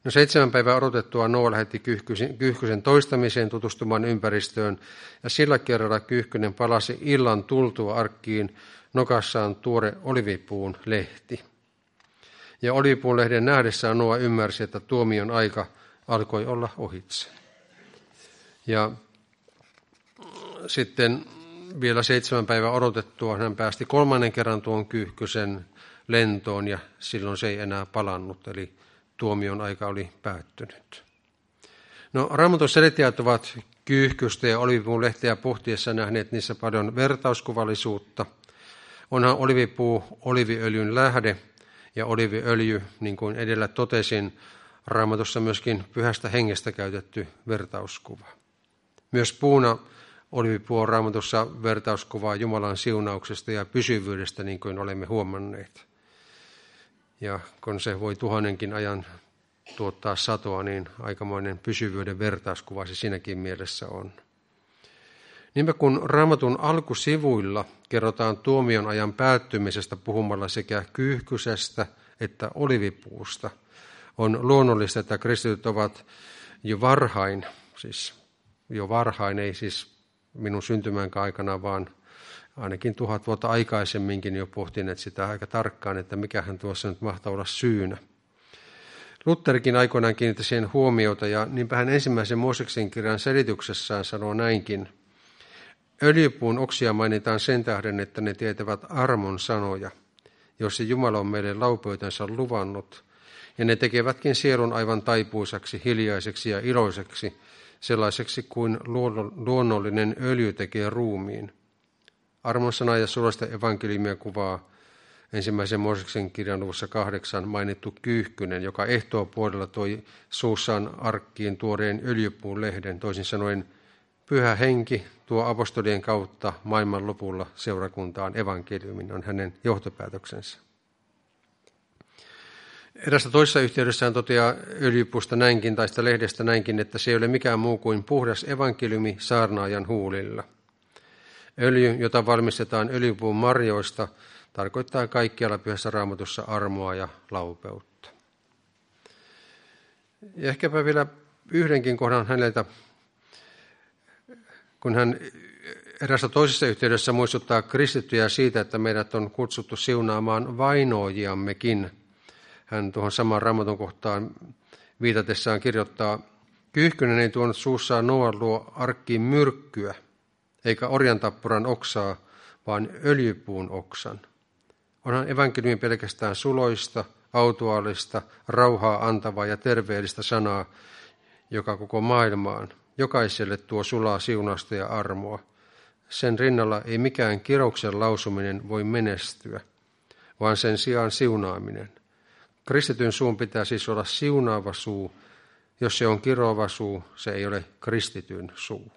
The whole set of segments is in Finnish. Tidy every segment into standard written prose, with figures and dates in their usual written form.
No 7 päivää odotettua Noa lähetti Kyyhkysen toistamiseen tutustumaan ympäristöön, ja sillä kerralla Kyyhkynen palasi illan tultua arkkiin nokassaan tuore olivipuun lehti. Ja olivipuun lehden nähdessään Noa ymmärsi, että tuomion aika alkoi olla ohitse. Ja sitten vielä 7 päivää odotettua hän päästi 3. kerran tuon Kyyhkysen lentoon, ja silloin se ei enää palannut, eli tuomion aika oli päättynyt. No, Raamatun selittäjät ovat Kyyhkystä ja olivipuun lehteä pohtiessa nähneet niissä paljon vertauskuvallisuutta. Onhan olivipuu oliviöljyn lähde, ja oliviöljy, niin kuin edellä totesin, Raamatussa myöskin Pyhästä Hengestä käytetty vertauskuva. Myös puuna olivipuu on Raamatussa vertauskuvaa Jumalan siunauksesta ja pysyvyydestä, niin kuin olemme huomanneet. Ja kun se voi 1000 ajan tuottaa satoa, niin aikamoinen pysyvyyden vertauskuva se siinäkin mielessä on. Niinpä kun Raamatun alkusivuilla kerrotaan tuomion ajan päättymisestä puhumalla sekä kyyhkysestä että olivipuusta, on luonnollista, että kristityt ovat jo varhain, ei siis minun syntymäänkään aikana, vaan ainakin 1000 vuotta aikaisemminkin jo pohtineet sitä aika tarkkaan, että mikähän tuossa nyt mahtaa olla syynä. Lutherkin aikoinaan kiinnitti siihen huomiota, ja niinpä hän ensimmäisen Mooseksen kirjan selityksessään sanoo näinkin. Öljypuun oksia mainitaan sen tähden, että ne tietävät armon sanoja, joissa Jumala on meille laupeutensa luvannut, ja ne tekevätkin sielun aivan taipuisaksi, hiljaiseksi ja iloiseksi, sellaiseksi kuin luonnollinen öljy tekee ruumiin. Armon sana ja suloisten evankeliumia kuvaa ensimmäisen Mooseksen kirjan luvussa 8 mainittu Kyyhkynen, joka ehtoopuolella toi suussaan arkkiin tuoreen öljypuun lehden, toisin sanoen Pyhä Henki tuo apostolien kautta maailman lopulla seurakuntaan evankeliumin, on hänen johtopäätöksensä. Erästä toisessa yhteydessä hän toteaa öljypuusta näinkin, tai sitä lehdestä näinkin, että se ei ole mikään muu kuin puhdas evankeliumi saarnaajan huulilla. Öljy, jota valmistetaan öljypuun marjoista, tarkoittaa kaikkialla Pyhässä Raamatussa armoa ja laupeutta. Ja ehkäpä vielä yhdenkin kohdan häneltä, kun hän erässä toisessa yhteydessä muistuttaa kristittyjä siitä, että meidät on kutsuttu siunaamaan vainoajiammekin. Hän tuohon samaan Raamatun kohtaan viitatessaan kirjoittaa, Kyyhkynen ei tuonut suussaan Noan luo arkkiin myrkkyä, eikä orjantappuran oksaa, vaan öljypuun oksan. Onhan evankeliumi pelkästään suloista, autuaalista, rauhaa antavaa ja terveellistä sanaa, joka koko maailmaan, jokaiselle tuo sulaa siunausta ja armoa. Sen rinnalla ei mikään kirouksen lausuminen voi menestyä, vaan sen sijaan siunaaminen. Kristityn suun pitää siis olla siunaava suu. Jos se on kiroava suu, se ei ole kristityn suu.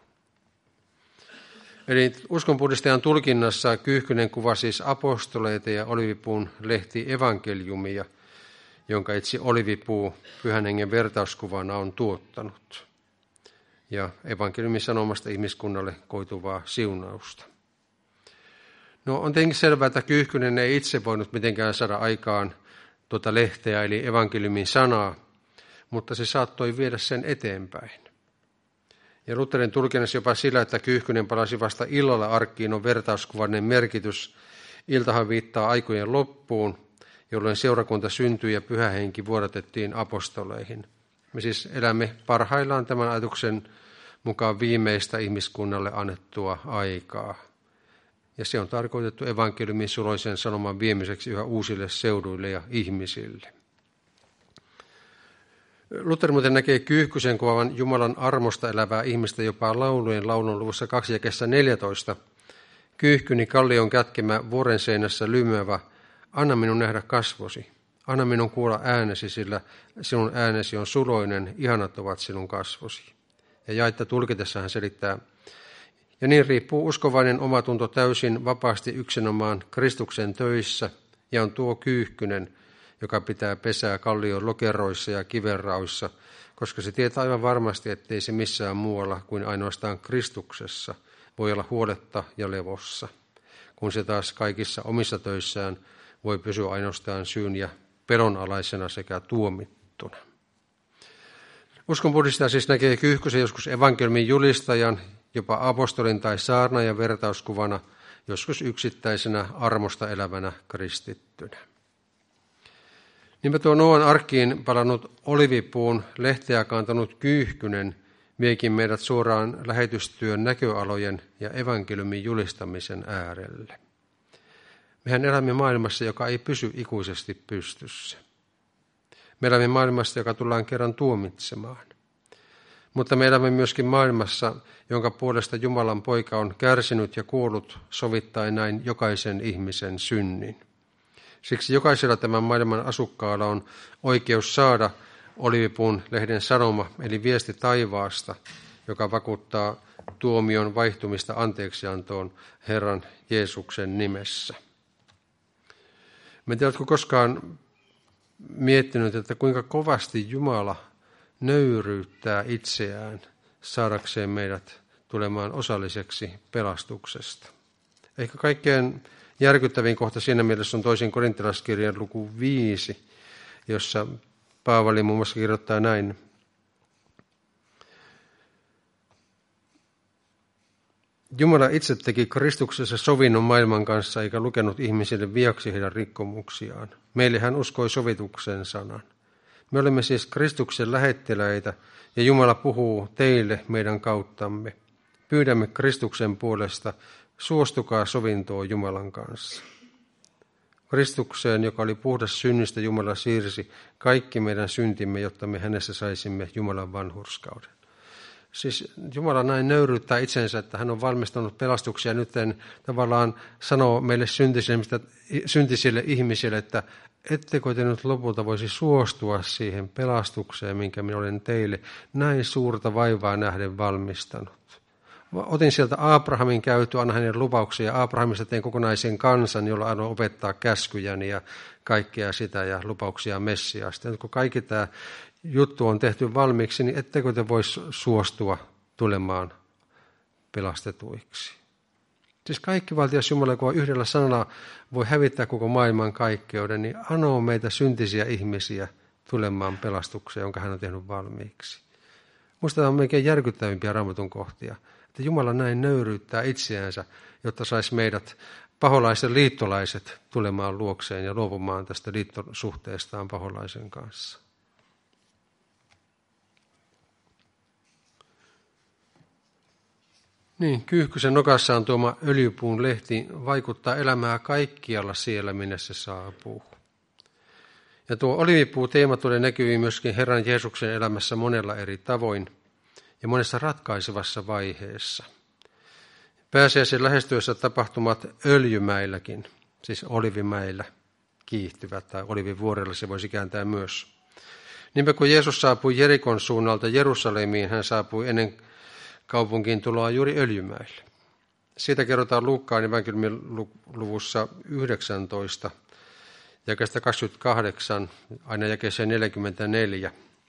Eli uskonpuhdistajan tulkinnassa Kyyhkynen kuvasi siis apostoleita ja olivipuun lehti evankeliumia, jonka itse olivipuu Pyhän Hengen vertauskuvana on tuottanut. Ja evankeliumin sanomasta ihmiskunnalle koituvaa siunausta. No on tietenkin selvää, että Kyyhkynen ei itse voinut mitenkään saada aikaan tuota lehteä eli evankeliumin sanaa, mutta se saattoi viedä sen eteenpäin. Ja Lutherin tulkinnassa jopa sillä, että Kyyhkynen palasi vasta illalla arkkiin, on vertauskuvainen merkitys. Iltahan viittaa aikojen loppuun, jolloin seurakunta syntyi ja Pyhä Henki vuodatettiin apostoleihin. Me siis elämme parhaillaan tämän ajatuksen mukaan viimeistä ihmiskunnalle annettua aikaa. Ja se on tarkoitettu evankeliumin suloisen sanoman viemiseksi yhä uusille seuduille ja ihmisille. Luther muuten näkee Kyyhkysen kuvaavan Jumalan armosta elävää ihmistä jopa laulujen laulun luvussa 2 jakeessa 14. Kyyhkyni kallion kätkemä vuoren seinässä lymyävä, anna minun nähdä kasvosi. Anna minun kuulla äänesi, sillä sinun äänesi on suloinen, ihanat ovat sinun kasvosi. Ja jaetta tulkitessa hän selittää, ja niin riippuu uskovainen omatunto täysin vapaasti yksinomaan Kristuksen töissä, ja on tuo Kyyhkynen, joka pitää pesää kallion lokeroissa ja kivenrauissa, koska se tietää aivan varmasti, ettei se missään muualla kuin ainoastaan Kristuksessa voi olla huoletta ja levossa, kun se taas kaikissa omissa töissään voi pysyä ainoastaan syyn ja pelonalaisena sekä tuomittuna. Uskonpuhdistaja siis näkee Kyyhkysen joskus evankeliumin julistajan, jopa apostolin tai saarnaajan vertauskuvana, joskus yksittäisenä armosta elävänä kristittynä. Niinpä tuo Nooan arkkiin palannut olivipuun lehteä kantanut Kyyhkynen viekin meidät suoraan lähetystyön näköalojen ja evankeliumin julistamisen äärelle. Mehän elämme maailmassa, joka ei pysy ikuisesti pystyssä. Me elämme maailmassa, joka tullaan kerran tuomitsemaan. Mutta me elämme myöskin maailmassa, jonka puolesta Jumalan poika on kärsinyt ja kuollut sovittaen näin jokaisen ihmisen synnin. Siksi jokaisella tämän maailman asukkaalla on oikeus saada olivipuun lehden sanoma, eli viesti taivaasta, joka vakuuttaa tuomion vaihtumista anteeksiantoon Herran Jeesuksen nimessä. En tiedä, oletko koskaan miettinyt, että kuinka kovasti Jumala nöyryyttää itseään saadakseen meidät tulemaan osalliseksi pelastuksesta. Ehkä kaikkein järkyttävin kohta siinä mielessä on toisen korintalaiskirjan luku 5, jossa Paavali muun muassa kirjoittaa näin. Jumala itse teki Kristuksessa sovinnon maailman kanssa, eikä lukenut ihmisille viaksi heidän rikkomuksiaan. Meille hän uskoi sovituksen sanan. Me olemme siis Kristuksen lähettiläitä, ja Jumala puhuu teille meidän kauttamme. Pyydämme Kristuksen puolesta, suostukaa sovintoon Jumalan kanssa. Kristukseen, joka oli puhdas synnistä, Jumala siirsi kaikki meidän syntimme, jotta me hänessä saisimme Jumalan vanhurskauden. Siis Jumala näin nöyryyttää itsensä, että hän on valmistanut pelastuksia ja nyt tavallaan sanoo meille syntisille ihmisille, että ettekö te nyt lopulta voisi suostua siihen pelastukseen, minkä minä olen teille näin suurta vaivaa nähden valmistanut. Otin sieltä Abrahamin käyttöä, anna hänen lupauksia, ja Abrahamista tein kokonaisen kansan, jolla annan opettaa käskyjäni ja kaikkea sitä ja lupauksia Messiasta. Nyt kun kaikki tämä juttu on tehty valmiiksi, niin ettekö te voisi suostua tulemaan pelastetuiksi? Siis kaikki valtias Jumala, kun yhdellä sanalla voi hävittää koko maailman kaikkeuden, niin anoo meitä syntisiä ihmisiä tulemaan pelastukseen, jonka hän on tehnyt valmiiksi. Minusta tämä on melkein järkyttävimpiä Raamatun kohtia, että Jumala näin nöyryyttää itseänsä, jotta saisi meidät paholaiset liittolaiset tulemaan luokseen ja luopumaan tästä liittosuhteestaan paholaisen kanssa. Niin, Kyyhkysen nokassaan tuoma öljypuun lehti vaikuttaa elämää kaikkialla siellä, minne se saapuu. Ja tuo olivipuu-teema tulee näkyviin myöskin Herran Jeesuksen elämässä monella eri tavoin ja monessa ratkaisevassa vaiheessa. Pääsiäisen lähestyessä tapahtumat öljymäilläkin, siis Olivimäillä, kiihtyvät, tai Olivivuorella se voisi kääntää myös. Niinpä kun Jeesus saapui Jerikon suunnalta Jerusalemiin, hän saapui ennen kaupunkiin tuloa juuri Öljymäelle. Siitä kerrotaan Luukkaan evankeliumin luvussa 19, jakeesta 28, aina jakeeseen 44,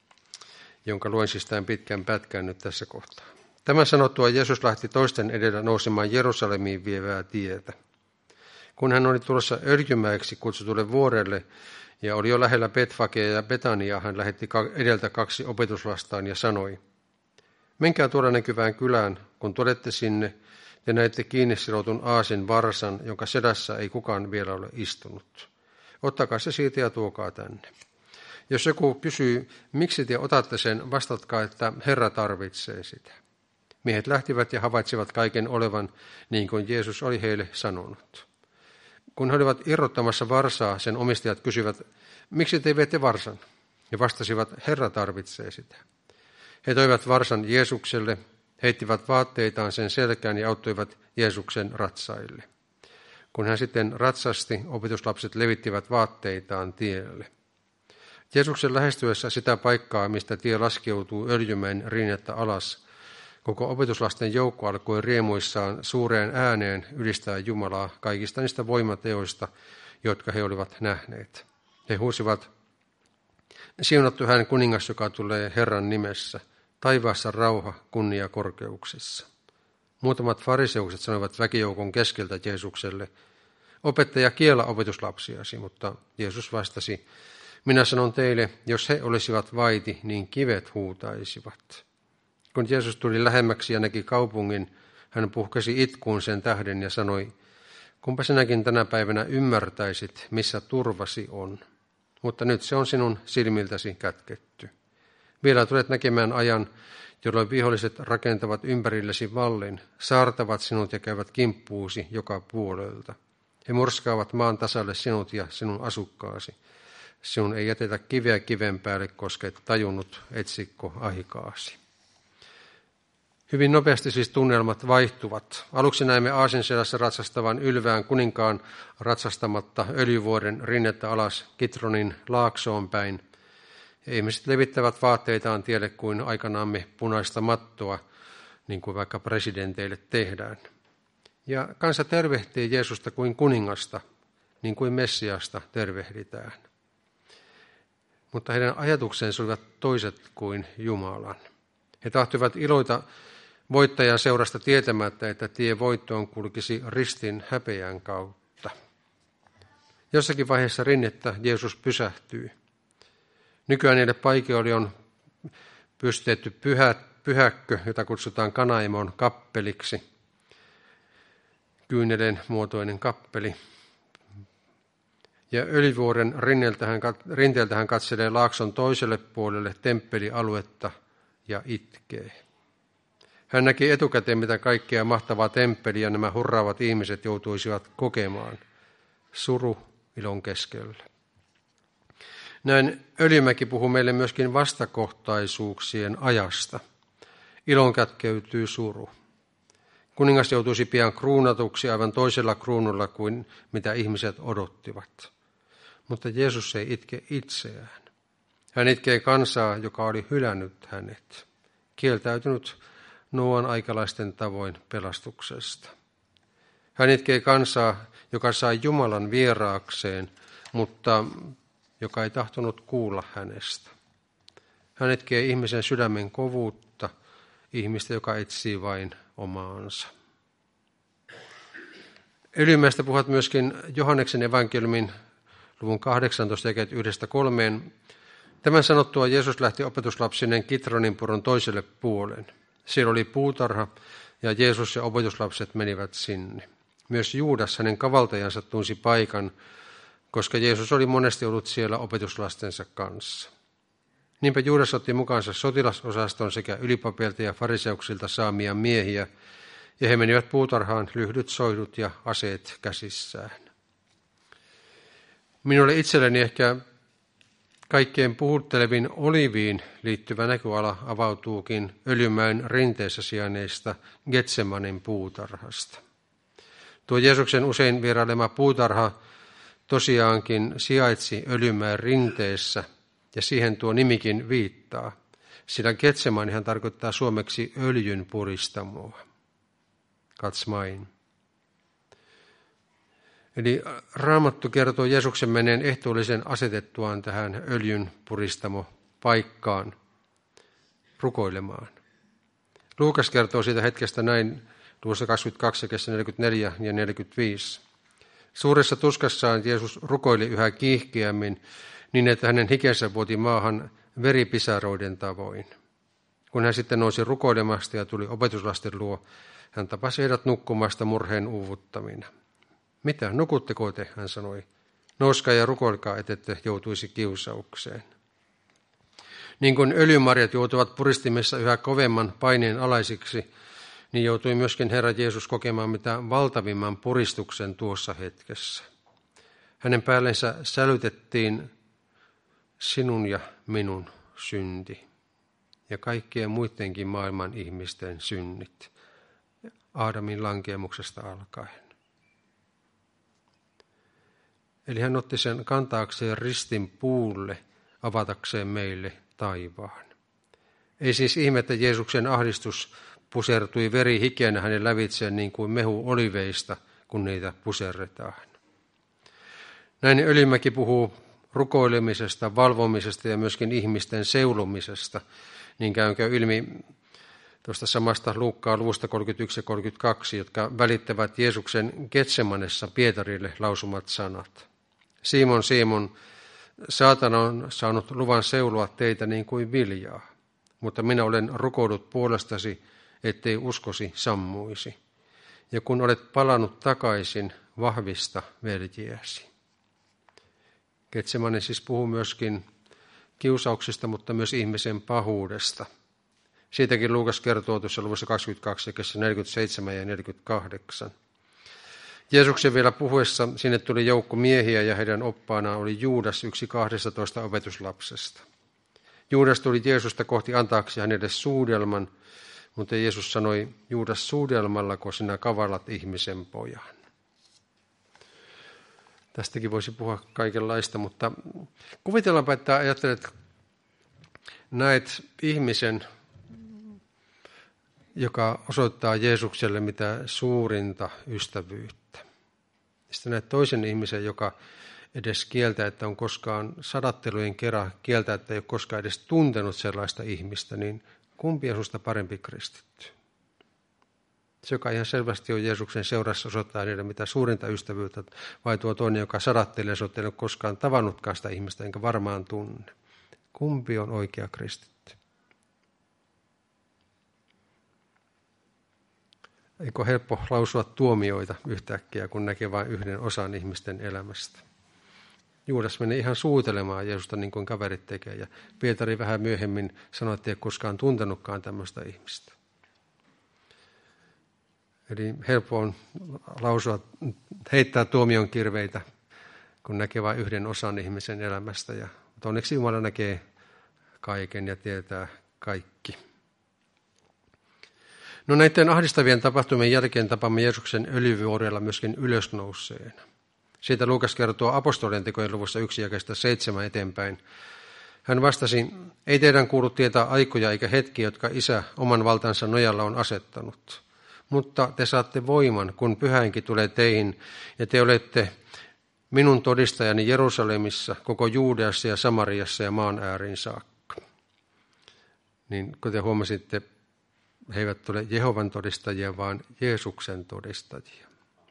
jonka luen siis tämän pitkän pätkän nyt tässä kohtaa. Tämän sanottua Jeesus lähti toisten edellä nousemaan Jerusalemiin vievää tietä. Kun hän oli tulossa Öljymäeksi kutsutulle vuorelle ja oli jo lähellä Betfagea ja Betaniaa, hän lähetti edeltä 2 opetuslastaan ja sanoi, menkää tuoda näkyvään kylään, kun tulette sinne, te näette kiinni sidotun aasin varsan, jonka sedässä ei kukaan vielä ole istunut. Ottakaa se siitä ja tuokaa tänne. Jos joku kysyy, miksi te otatte sen, vastatkaa, että Herra tarvitsee sitä. Miehet lähtivät ja havaitsivat kaiken olevan niin kuin Jeesus oli heille sanonut. Kun he olivat irrottamassa varsaa, sen omistajat kysyivät, miksi te viette varsan? He vastasivat, Herra tarvitsee sitä. He toivat varsan Jeesukselle, heittivät vaatteitaan sen selkään ja auttoivat Jeesuksen ratsaille. Kun hän sitten ratsasti, opetuslapset levittivät vaatteitaan tielle. Jeesuksen lähestyessä sitä paikkaa, mistä tie laskeutuu Öljymäen rinnettä alas, koko opetuslasten joukko alkoi riemuissaan suureen ääneen ylistää Jumalaa kaikista niistä voimateoista, jotka he olivat nähneet. He huusivat, siunattu hän kuningas, joka tulee Herran nimessä, taivaassa rauha, kunnia korkeuksissa. Muutamat fariseukset sanoivat väkijoukon keskeltä Jeesukselle, opettaja kiellä opetuslapsiasi, mutta Jeesus vastasi, Minä sanon teille, jos he olisivat vaiti, niin kivet huutaisivat. Kun Jeesus tuli lähemmäksi ja näki kaupungin, hän puhkesi itkuun sen tähden ja sanoi, kumpa sinäkin tänä päivänä ymmärtäisit, missä turvasi on. Mutta nyt se on sinun silmiltäsi kätketty. Vielä tulet näkemään ajan, jolloin viholliset rakentavat ympärillesi vallin, saartavat sinut ja käyvät kimppuusi joka puolelta. He murskaavat maan tasalle sinut ja sinun asukkaasi. Sinun ei jätetä kiveä kiven päälle, koska et tajunnut etsikko aikaasi. Hyvin nopeasti siis tunnelmat vaihtuvat. Aluksi näemme Aasinselässä ratsastavan ylvään kuninkaan ratsastamatta Öljyvuoren rinnettä alas Kitronin laaksoon päin. Ihmiset levittävät vaatteitaan tielle kuin aikanaamme punaista mattoa, niin kuin vaikka presidenteille tehdään. Ja kansa tervehtii Jeesusta kuin kuningasta, niin kuin Messiasta tervehditään. Mutta heidän ajatuksensa olivat toiset kuin Jumalan. He tahtoivat iloita voittajan seurasta tietämättä, että tie voittoon kulkisi ristin häpeän kautta. Jossakin vaiheessa rinnettä Jeesus pysähtyy. Nykyään niille paikoille on pystytetty pyhäkkö, jota kutsutaan Kanaimon kappeliksi. Kyynelen muotoinen kappeli. Ja Öljyvuoren rinteeltä hän katselee laakson toiselle puolelle temppelialuetta ja itkee. Hän näki etukäteen, mitä kaikkea mahtavaa temppeliä nämä hurraavat ihmiset joutuisivat kokemaan. Suru ilon keskellä. Näin Öljymäki puhuu meille myöskin vastakohtaisuuksien ajasta. Ilon kätkeytyy suru. Kuningas joutuisi pian kruunatuksi aivan toisella kruunulla kuin mitä ihmiset odottivat. Mutta Jeesus ei itke itseään. Hän itkee kansaa, joka oli hylännyt hänet, kieltäytynyt Nooan aikalaisten tavoin pelastuksesta. Hän itkee kansaa, joka sai Jumalan vieraakseen, mutta joka ei tahtonut kuulla hänestä. Hän itkee ihmisen sydämen kovuutta, ihmistä, joka etsii vain omaansa. Öljymäestä puhuvat myöskin Johanneksen evankeliumin luvun 18 jakeet 1-3. Tämän sanottua Jeesus lähti opetuslapsineen Kitronin puron toiselle puoleen. Siellä oli puutarha ja Jeesus ja opetuslapset menivät sinne. Myös Juudas, hänen kavaltajansa, tunsi paikan, koska Jeesus oli monesti ollut siellä opetuslastensa kanssa. Niinpä Juudas otti mukaansa sotilasosaston sekä ylipapilta ja fariseuksilta saamia miehiä, ja he menivät puutarhaan lyhdyt, soidut ja aseet käsissään. Minulle itselleni ehkä kaikkein puhuttelevin oliviin liittyvä näköala avautuukin Öljymäen rinteessä sijainneista Getsemanin puutarhasta. Tuo Jeesuksen usein vierailema puutarha tosiaankin sijaitsi Öljymäen rinteessä, ja siihen tuo nimikin viittaa, sillä Getsemanihan tarkoittaa suomeksi öljyn puristamoa. Katsmain. Eli Raamattu kertoo Jeesuksen meneen ehtoollisen asetettuaan tähän öljyn puristamo-paikkaan rukoilemaan. Luukas kertoo siitä hetkestä näin luvussa 22, 44 ja 45. Suuressa tuskassaan Jeesus rukoili yhä kiihkeämmin, niin että hänen hikensä vuoti maahan veripisaroiden tavoin. Kun hän sitten nousi rukoilemasta ja tuli opetuslasten luo, hän tapasi heidät nukkumasta murheen uuvuttamina. Mitä, nukutteko te, hän sanoi. Nouskaa ja rukoilkaa, ettette joutuisi kiusaukseen. Niin kuin öljymarjat joutuvat puristimessa yhä kovemman paineen alaisiksi, niin joutui myöskin Herra Jeesus kokemaan mitä valtavimman puristuksen tuossa hetkessä. Hänen päällensä sälytettiin sinun ja minun synti ja kaikkien muidenkin maailman ihmisten synnit, Aadamin lankeemuksesta alkaen. Eli hän otti sen kantaakseen ristin puulle, avatakseen meille taivaan. Ei siis ihme, että Jeesuksen ahdistus pusertui veri hikeänä hänen lävitseen niin kuin mehu oliveista, kun niitä puserretaan. Näin Öljymäki puhuu rukoilemisesta, valvomisesta ja myöskin ihmisten seulomisesta, niin käy ilmi tuosta samasta Luukkaan luvusta 31 ja 32, jotka välittävät Jeesuksen Getsemanessa Pietarille lausumat sanat. Simon, Simon, Saatana on saanut luvan seuloa teitä niin kuin viljaa, mutta minä olen rukoillut puolestasi, ettei uskosi sammuisi. Ja kun olet palannut takaisin, vahvista veljiäsi. Getsemane siis puhuu myöskin kiusauksista, mutta myös ihmisen pahuudesta. Siitäkin Luukas kertoo tuossa luvussa 22, 47 ja 48. Jeesuksen vielä puhuessa sinne tuli joukko miehiä ja heidän oppaanaan oli Juudas, yksi 12 opetuslapsesta. Juudas tuli Jeesusta kohti antaakseen hänelle suudelman, mutta Jeesus sanoi, Juudas, suudelmallako sinä kavallat ihmisen pojan? Tästäkin voisi puhua kaikenlaista, mutta kuvitellaanpa, että ajattelet, näet ihmisen, joka osoittaa Jeesukselle mitä suurinta ystävyyttä. Sitten näet toisen ihmisen, joka edes kieltää, että on koskaan sadattelujen kerran kieltää, että ei ole koskaan edes tuntenut sellaista ihmistä, niin kumpi on sinusta parempi kristitty? Se, joka ihan selvästi on Jeesuksen seurassa, osoittaa niille mitä suurinta ystävyyttä, vai tuo toinen, joka sadattelee, se ei ole koskaan tavannutkaan sitä ihmistä, enkä varmaan tunne. Kumpi on oikea kristitty? Eikö helppo lausua tuomioita yhtäkkiä, kun näkee vain yhden osan ihmisten elämästä? Juudas meni ihan suutelemaan Jeesusta niin kuin kaverit tekee, ja Pietari vähän myöhemmin sanoi, että ei koskaan tuntenutkaan tämmöistä ihmistä. Eli helppo on lausua, heittää tuomion kirveitä, kun näkee vain yhden osan ihmisen elämästä. Mutta onneksi Jumala näkee kaiken ja tietää kaikki. No näiden ahdistavien tapahtumien jälkeen tapamme Jeesuksen öljyvuorella myöskin ylösnouseen. Siitä Luukas kertoo apostolien tekojen luvussa 1 jakeesta 7 eteenpäin. Hän vastasi, ei teidän kuulu tietää aikoja eikä hetkiä, jotka Isä oman valtansa nojalla on asettanut. Mutta te saatte voiman, kun Pyhä tulee teihin, ja te olette minun todistajani Jerusalemissa, koko Juudeassa ja Samariassa ja maan ääriin saakka. Niin kuten huomasitte, he eivät ole Jehovan todistajia, vaan Jeesuksen todistajia.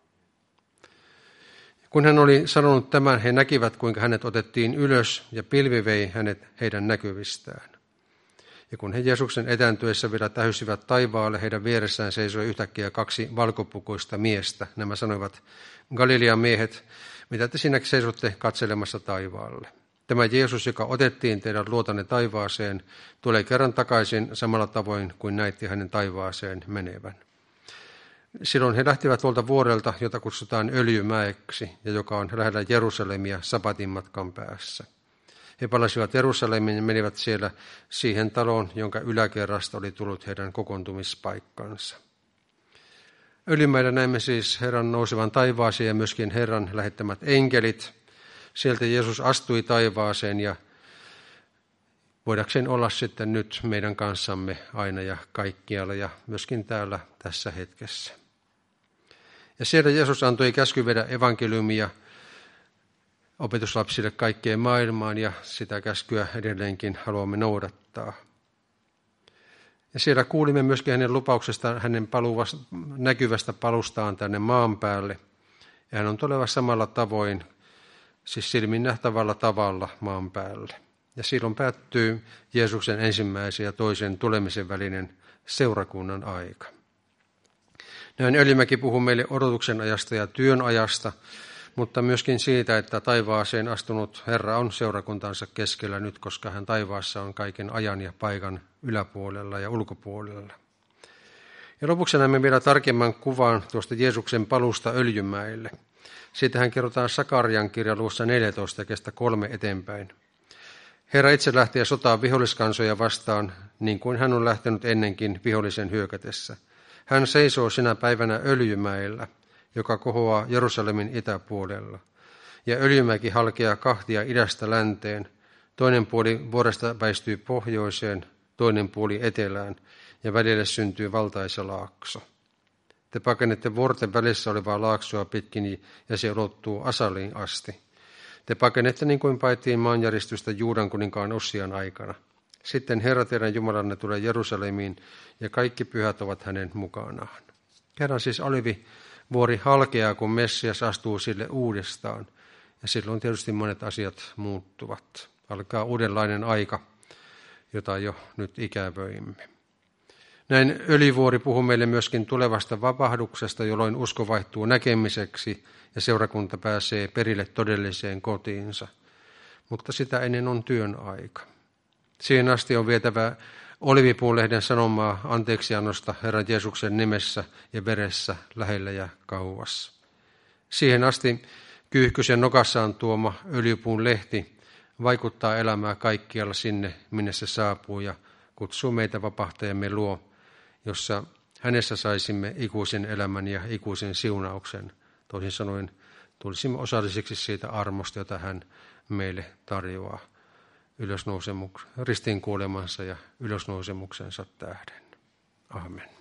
Kun hän oli sanonut tämän, he näkivät, kuinka hänet otettiin ylös, ja pilvi vei hänet heidän näkyvistään. Ja kun he Jeesuksen etääntyessä vielä tähysivät taivaalle, heidän vieressään seisoi yhtäkkiä 2 valkopukuista miestä. Nämä sanoivat, Galilean miehet, mitä te siinä seisotte katselemassa taivaalle? Tämä Jeesus, joka otettiin teidän luotanne taivaaseen, tulee kerran takaisin samalla tavoin kuin näitte hänen taivaaseen menevän. Silloin he lähtivät tuolta vuorelta, jota kutsutaan Öljymäeksi, ja joka on lähellä Jerusalemia sapatin matkan päässä. He palasivat Jerusalemiin ja menivät siellä siihen taloon, jonka yläkerrasta oli tullut heidän kokoontumispaikkansa. Öljymäellä näemme siis Herran nousevan taivaaseen ja myöskin Herran lähettämät enkelit. Sieltä Jeesus astui taivaaseen ja voidakseen olla sitten nyt meidän kanssamme aina ja kaikkialla ja myöskin täällä tässä hetkessä. Ja siellä Jeesus antoi käsky viedä evankeliumia opetuslapsille kaikkeen maailmaan ja sitä käskyä edelleenkin haluamme noudattaa. Ja siellä kuulimme myöskin hänen lupauksestaan, hänen näkyvästä palustaan tänne maan päälle. Ja hän on tuleva samalla tavoin, siis silmin nähtävällä tavalla maan päälle. Ja silloin päättyy Jeesuksen ensimmäisen ja toisen tulemisen välinen seurakunnan aika. Näin Öljymäki puhuu meille odotuksen ajasta ja työn ajasta, mutta myöskin siitä, että taivaaseen astunut Herra on seurakuntansa keskellä nyt, koska hän taivaassa on kaiken ajan ja paikan yläpuolella ja ulkopuolella. Ja lopuksi näemme vielä tarkemman kuvan tuosta Jeesuksen palusta Öljymäelle. Siitähän kerrotaan Sakarian kirja luvussa 14 jakeesta 3 eteenpäin. Herra itse lähtee sotaan viholliskansoja vastaan, niin kuin hän on lähtenyt ennenkin vihollisen hyökätessä. Hän seisoo sinä päivänä Öljymäellä, joka kohoaa Jerusalemin itäpuolella. Ja Öljymäki halkeaa kahtia idästä länteen, toinen puoli vuoresta väistyy pohjoiseen, toinen puoli etelään, ja välille syntyy valtaisa laakso. Te pakenette vuorten välissä olevaa laaksoa pitkin, ja se ulottuu Asaliin asti. Te pakenette niin kuin paittiin maanjäristystä Juudan kuninkaan Ussian aikana. Sitten Herra teidän Jumalanne tulee Jerusalemiin, ja kaikki pyhät ovat hänen mukanaan. Kerran siis Olivivuori halkeaa, kun Messias astuu sille uudestaan. Ja silloin tietysti monet asiat muuttuvat. Alkaa uudenlainen aika, jota jo nyt ikävöimme. Näin Öljyvuori puhuu meille myöskin tulevasta vapahduksesta, jolloin usko vaihtuu näkemiseksi ja seurakunta pääsee perille todelliseen kotiinsa. Mutta sitä ennen on työn aika. Siihen asti on vietävä Olivipuunlehden sanomaa anteeksiannosta Herran Jeesuksen nimessä ja veressä lähellä ja kauas. Siihen asti Kyyhkysen nokassaan tuoma öljypuun lehti vaikuttaa elämää kaikkialla sinne, minne se saapuu ja kutsuu meitä vapahtajamme luo, jossa hänessä saisimme ikuisen elämän ja ikuisen siunauksen. Toisin sanoen tulisimme osallisiksi siitä armosta, jota hän meille tarjoaa ristiinkuolemansa ja ylösnousemuksensa tähden. Amen.